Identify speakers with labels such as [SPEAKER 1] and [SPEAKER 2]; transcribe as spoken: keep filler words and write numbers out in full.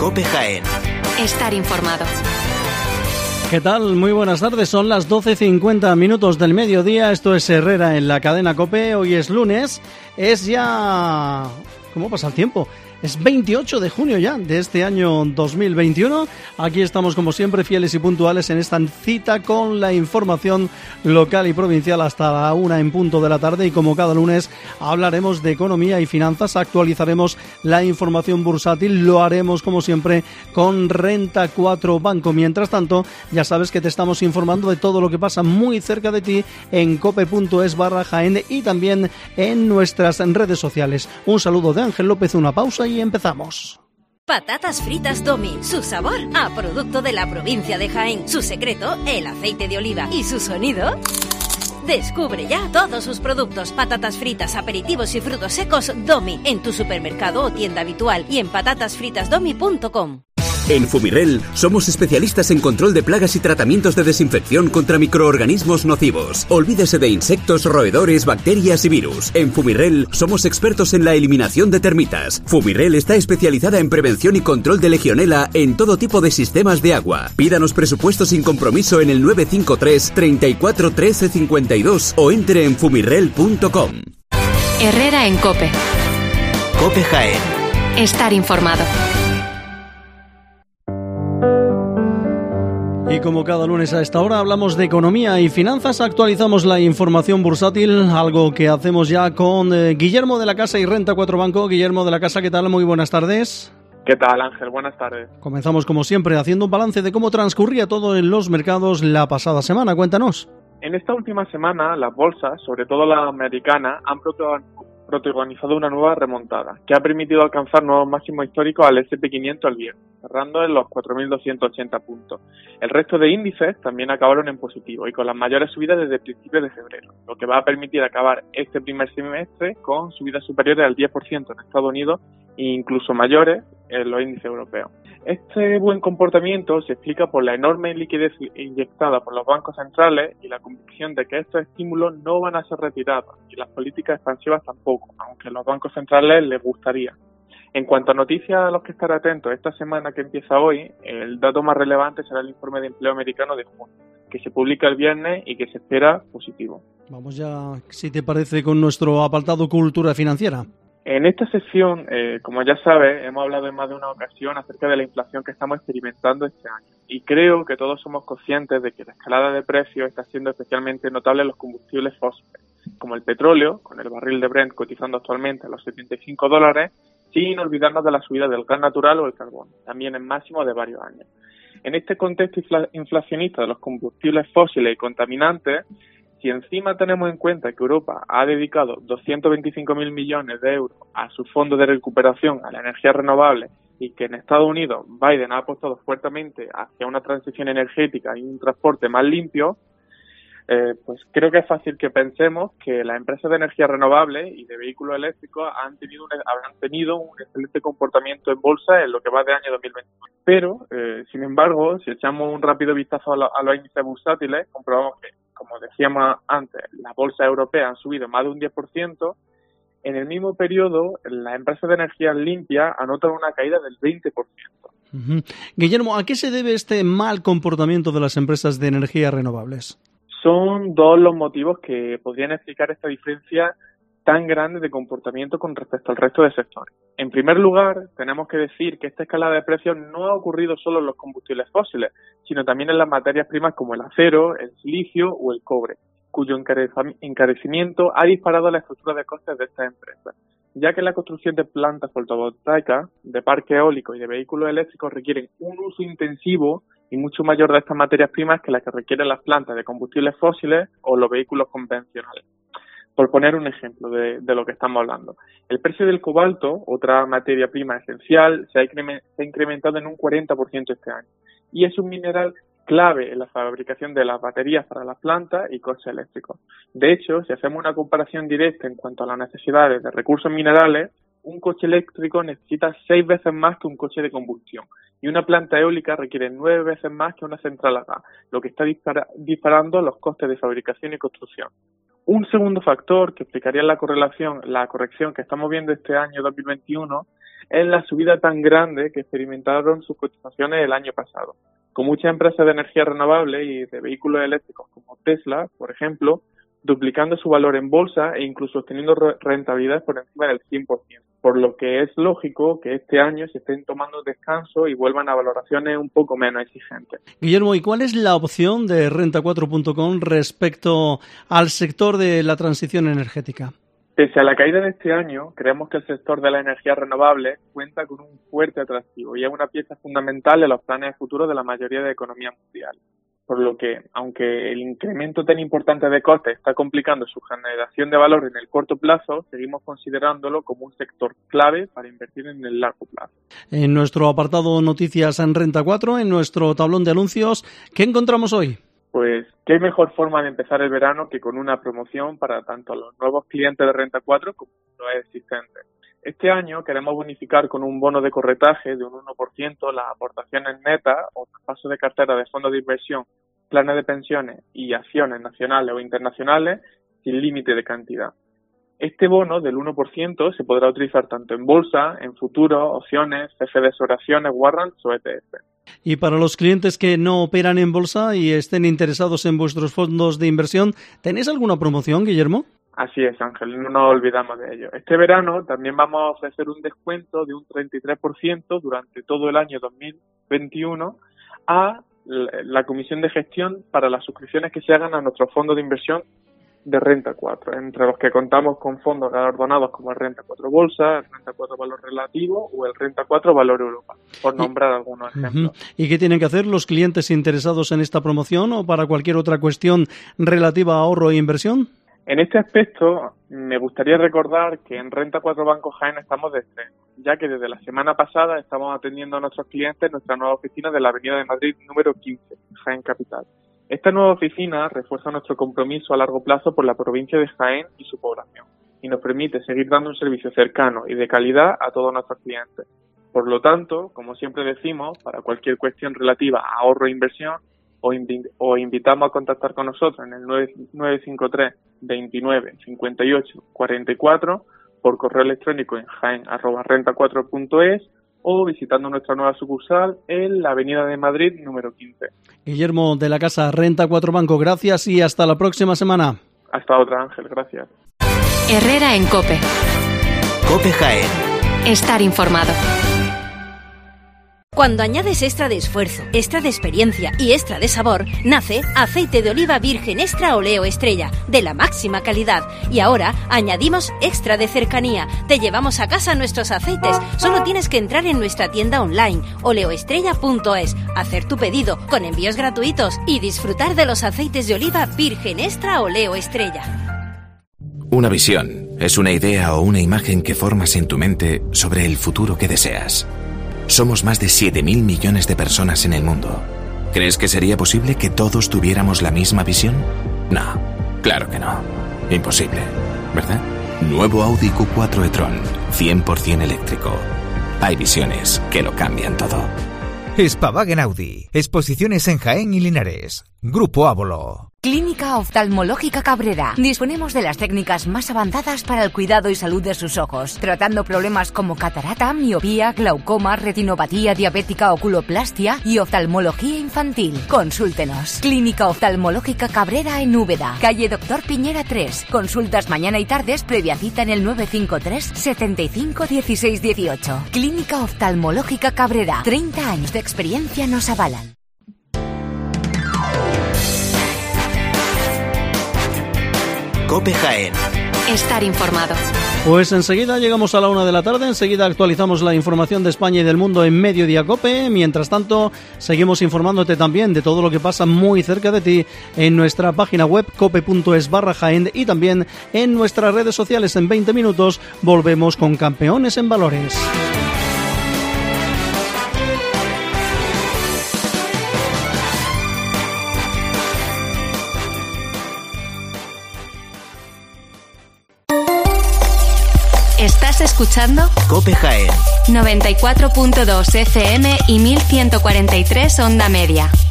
[SPEAKER 1] COPE Jaén.
[SPEAKER 2] Estar informado.
[SPEAKER 3] ¿Qué tal? Muy buenas tardes, son las doce cincuenta minutos del mediodía, esto es Herrera en la cadena COPE, hoy es lunes, es ya... ¿Cómo pasa el tiempo? Es veintiocho de junio ya de este año dos mil veintiuno. Aquí estamos como siempre fieles y puntuales en esta cita con la información local y provincial hasta la una en punto de la tarde, y como cada lunes hablaremos de economía y finanzas, actualizaremos la información bursátil, lo haremos como siempre con Renta cuatro Banco. Mientras tanto, ya sabes que te estamos informando de todo lo que pasa muy cerca de ti en cope.es barra Jaén y también en nuestras redes sociales. Un saludo de Ángel López, una pausa y empezamos.
[SPEAKER 4] Patatas fritas Domi, su sabor a producto de la provincia de Jaén, su secreto el aceite de oliva y su sonido. Descubre ya todos sus productos, patatas fritas, aperitivos y frutos secos Domi en tu supermercado o tienda habitual y en patatas fritas domi punto com.
[SPEAKER 5] En Fumirel somos especialistas en control de plagas y tratamientos de desinfección contra microorganismos nocivos. Olvídese de insectos, roedores, bacterias y virus. En Fumirel somos expertos en la eliminación de termitas. Fumirel está especializada en prevención y control de legionela en todo tipo de sistemas de agua. Pídanos presupuesto sin compromiso en el nueve cinco tres, treinta y cuatro, trece, cincuenta y dos o entre en fumirel punto com.
[SPEAKER 2] Herrera en COPE.
[SPEAKER 1] COPE Jaén.
[SPEAKER 2] Estar informado.
[SPEAKER 3] Y como cada lunes a esta hora hablamos de economía y finanzas, actualizamos la información bursátil, algo que hacemos ya con eh, Guillermo de la Casa y Renta cuatro Banco. Guillermo de la Casa, ¿qué tal? Muy buenas tardes.
[SPEAKER 6] ¿Qué tal, Ángel? Buenas tardes.
[SPEAKER 3] Comenzamos como siempre haciendo un balance de cómo transcurría todo en los mercados la pasada semana. Cuéntanos.
[SPEAKER 6] En esta última semana, las bolsas, sobre todo la americana, han protagonizado una nueva remontada, que ha permitido alcanzar nuevos máximos históricos al ese and pe quinientos el viernes, cerrando en los cuatro mil doscientos ochenta puntos. El resto de índices también acabaron en positivo y con las mayores subidas desde principios de febrero, lo que va a permitir acabar este primer semestre con subidas superiores al diez por ciento en Estados Unidos e incluso mayores en los índices europeos. Este buen comportamiento se explica por la enorme liquidez inyectada por los bancos centrales y la convicción de que estos estímulos no van a ser retirados y las políticas expansivas tampoco, aunque a los bancos centrales les gustaría. En cuanto a noticias a los que estar atentos, esta semana que empieza hoy, el dato más relevante será el informe de empleo americano de junio, que se publica el viernes y que se espera positivo.
[SPEAKER 3] Vamos ya, si te parece, con nuestro apartado Cultura Financiera.
[SPEAKER 6] En esta sesión, eh, como ya sabes, hemos hablado en más de una ocasión acerca de la inflación que estamos experimentando este año. Y creo que todos somos conscientes de que la escalada de precios está siendo especialmente notable en los combustibles fósiles, como el petróleo, con el barril de Brent cotizando actualmente a los setenta y cinco dólares, sin olvidarnos de la subida del gas natural o el carbón, también en máximo de varios años. En este contexto infla- inflacionista de los combustibles fósiles y contaminantes, si encima tenemos en cuenta que Europa ha dedicado doscientos veinticinco mil millones de euros a su fondo de recuperación a la energía renovable y que en Estados Unidos Biden ha apostado fuertemente hacia una transición energética y un transporte más limpio, eh, pues creo que es fácil que pensemos que las empresas de energía renovable y de vehículos eléctricos han tenido un, habrán tenido un excelente comportamiento en bolsa en lo que va de año dos mil veintiuno. Pero, eh, sin embargo, si echamos un rápido vistazo a, lo, a los índices bursátiles, comprobamos que, como decíamos antes, las bolsas europeas han subido más de un diez por ciento. En el mismo periodo, las empresas de energía limpia anotan una caída del veinte por ciento.
[SPEAKER 3] Uh-huh. Guillermo, ¿a qué se debe este mal comportamiento de las empresas de energías renovables?
[SPEAKER 6] Son dos los motivos que podrían explicar esta diferencia tan grande de comportamiento con respecto al resto de sectores. En primer lugar, tenemos que decir que esta escalada de precios no ha ocurrido solo en los combustibles fósiles, sino también en las materias primas como el acero, el silicio o el cobre, cuyo encarecimiento ha disparado la estructura de costes de estas empresas, ya que la construcción de plantas fotovoltaicas, de parques eólicos y de vehículos eléctricos requieren un uso intensivo y mucho mayor de estas materias primas que las que requieren las plantas de combustibles fósiles o los vehículos convencionales. Por poner un ejemplo de, de lo que estamos hablando, el precio del cobalto, otra materia prima esencial, se ha, increment, se ha incrementado en un cuarenta por ciento este año y es un mineral clave en la fabricación de las baterías para las plantas y coches eléctricos. De hecho, si hacemos una comparación directa en cuanto a las necesidades de recursos minerales, un coche eléctrico necesita seis veces más que un coche de combustión y una planta eólica requiere nueve veces más que una central a gas, lo que está dispara, disparando los costes de fabricación y construcción. Un segundo factor que explicaría la correlación, la corrección que estamos viendo este año dos mil veintiuno es la subida tan grande que experimentaron sus cotizaciones el año pasado, con muchas empresas de energía renovable y de vehículos eléctricos como Tesla, por ejemplo, duplicando su valor en bolsa e incluso obteniendo rentabilidades por encima del cien por ciento, por lo que es lógico que este año se estén tomando descanso y vuelvan a valoraciones un poco menos exigentes.
[SPEAKER 3] Guillermo, ¿y cuál es la opción de renta cuatro punto com respecto al sector de la transición energética?
[SPEAKER 6] Pese a la caída de este año, creemos que el sector de la energía renovable cuenta con un fuerte atractivo y es una pieza fundamental en los planes futuros de la mayoría de economías mundiales. Por lo que, aunque el incremento tan importante de costes está complicando su generación de valor en el corto plazo, seguimos considerándolo como un sector clave para invertir en el largo plazo.
[SPEAKER 3] En nuestro apartado Noticias en Renta cuatro, en nuestro tablón de anuncios, ¿qué encontramos hoy?
[SPEAKER 6] Pues, ¿qué mejor forma de empezar el verano que con una promoción para tanto los nuevos clientes de Renta cuatro como los existentes? Este año queremos bonificar con un bono de corretaje de un uno por ciento las aportaciones netas o traspaso de cartera de fondos de inversión, planes de pensiones y acciones nacionales o internacionales sin límite de cantidad. Este bono del uno por ciento se podrá utilizar tanto en bolsa, en futuros, opciones, C F Ds, oraciones, warrants o E T F.
[SPEAKER 3] Y para los clientes que no operan en bolsa y estén interesados en vuestros fondos de inversión, ¿tenéis alguna promoción, Guillermo?
[SPEAKER 6] Así es, Ángel, no nos olvidamos de ello. Este verano también vamos a ofrecer un descuento de un treinta y tres por ciento durante todo el año dos mil veintiuno a la comisión de gestión para las suscripciones que se hagan a nuestros fondos de inversión de Renta cuatro, entre los que contamos con fondos galardonados como el Renta cuatro Bolsa, el Renta cuatro Valor Relativo o el Renta cuatro Valor Europa, por nombrar algunos ejemplos.
[SPEAKER 3] Uh-huh. ¿Y qué tienen que hacer los clientes interesados en esta promoción o para cualquier otra cuestión relativa a ahorro e inversión?
[SPEAKER 6] En este aspecto, me gustaría recordar que en Renta cuatro Banco Jaén estamos de estreno, ya que desde la semana pasada estamos atendiendo a nuestros clientes en nuestra nueva oficina de la Avenida de Madrid número quince, Jaén Capital. Esta nueva oficina refuerza nuestro compromiso a largo plazo por la provincia de Jaén y su población, y nos permite seguir dando un servicio cercano y de calidad a todos nuestros clientes. Por lo tanto, como siempre decimos, para cualquier cuestión relativa a ahorro e inversión, o, invi- o invitamos a contactar con nosotros en el nueve cinco tres, veintinueve, cincuenta y ocho, cuarenta y cuatro, por correo electrónico en jaén arroba renta cuatro punto es o visitando nuestra nueva sucursal en la Avenida de Madrid número quince.
[SPEAKER 3] Guillermo de la casa Renta cuatro Banco, gracias y hasta la próxima semana.
[SPEAKER 6] Hasta otra, Ángel, gracias.
[SPEAKER 2] Herrera en COPE.
[SPEAKER 1] COPE Jaén.
[SPEAKER 2] Estar informado.
[SPEAKER 4] Cuando añades extra de esfuerzo, extra de experiencia y extra de sabor, nace aceite de oliva virgen extra Oleo Estrella, de la máxima calidad. Y ahora añadimos extra de cercanía. Te llevamos a casa nuestros aceites. Solo tienes que entrar en nuestra tienda online, oleoestrella punto es, hacer tu pedido con envíos gratuitos y disfrutar de los aceites de oliva virgen extra Oleo Estrella.
[SPEAKER 7] Una visión es una idea o una imagen que formas en tu mente sobre el futuro que deseas. Somos más de siete mil millones de personas en el mundo. ¿Crees que sería posible que todos tuviéramos la misma visión? No, claro que no. Imposible, ¿verdad? Nuevo Audi Q cuatro e-tron, cien por ciento eléctrico. Hay visiones que lo cambian todo.
[SPEAKER 8] Spavagen Audi. Exposiciones en Jaén y Linares. Grupo Ávolo.
[SPEAKER 9] Clínica Oftalmológica Cabrera. Disponemos de las técnicas más avanzadas para el cuidado y salud de sus ojos, tratando problemas como catarata, miopía, glaucoma, retinopatía diabética, oculoplastia y oftalmología infantil. Consúltenos. Clínica Oftalmológica Cabrera en Úbeda, calle Doctor Piñera tres. Consultas mañana y tardes previa cita en el nueve cinco tres, setenta y cinco, dieciséis dieciocho. Clínica Oftalmológica Cabrera. treinta años de experiencia nos avalan.
[SPEAKER 1] COPE Jaén.
[SPEAKER 2] Estar informado.
[SPEAKER 3] Pues enseguida llegamos a la una de la tarde, enseguida actualizamos la información de España y del mundo en Mediodía COPE. Mientras tanto, seguimos informándote también de todo lo que pasa muy cerca de ti en nuestra página web cope punto es barra Jaén y también en nuestras redes sociales. En veinte minutos volvemos con Campeones en Valores.
[SPEAKER 2] ¿Estás escuchando?
[SPEAKER 1] COPE Jaén.
[SPEAKER 2] noventa y cuatro punto dos F M y mil ciento cuarenta y tres onda media.